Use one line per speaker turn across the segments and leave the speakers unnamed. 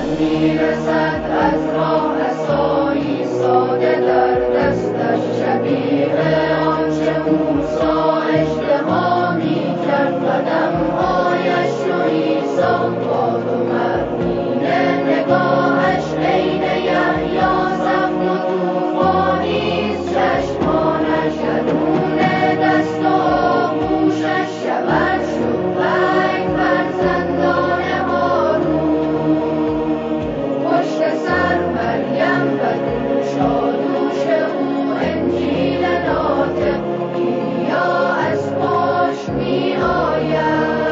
میرسد از راه عصایی ساده در دستش شبیه آنچه موسی اشتها میکرد قدمهایش چو عیسی باد و مرمینه نگاهش عین یحیی زبون و طوفانیست چشمانش درون دست و آغوشش شود شوفک فرزندان هارون پشت سر مریم و دوش او انجیل ناطق ایلیا از پشت می آید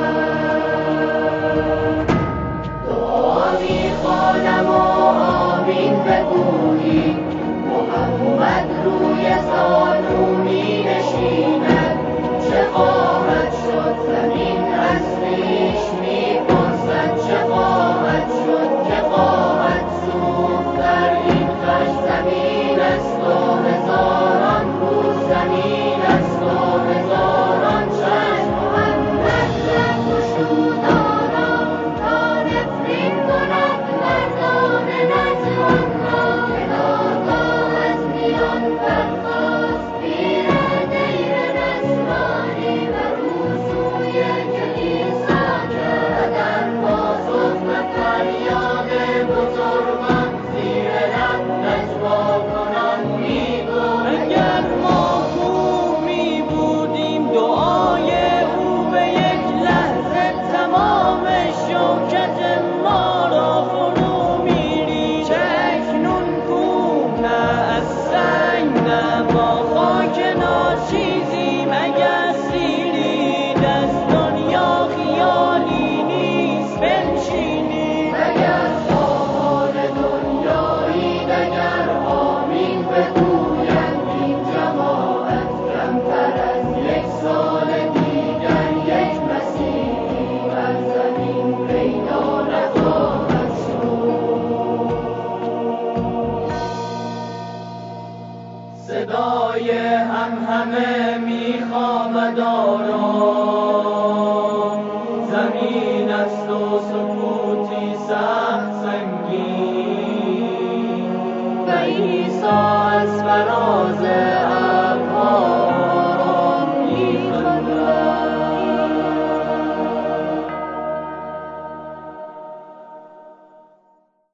دعا می خوانم و آمین بگویی محمد روی زانو می نشیند چه خواهد شد زمین از ریش می پرسد چه خواهد شد که خواهد سوخت در این خش زمین است و هزاران روز زمین است و هزاران چشم محمد لب گشود آرام تا نفرین کند مردان نجران را که ناگاه از میان برخاست پیر دیر نصرانی و رو سوی کلیسا کرد در پاسخ به فریاد بزرگان زیر لب نجوا کنان میگفت
اگر ما مومی بودیم دعای او به یک لحظه تمام شوکت ما را فرو می‌ریزد چه اکنون کوه نه از سنگ نه ما خاک ناچیزیم اگر سیرید از دنیا خیالی نیست بنشینید
اگر خواهان دنیایید اگر آمین بگویند این جماعت کمتر از یک سال دیگر یک مسیحی بر زمین پیدا نخواهد شد
صدای همهمه میخوابد آرام زمین است و سکوتی سخت سنگین و عیسی از فراز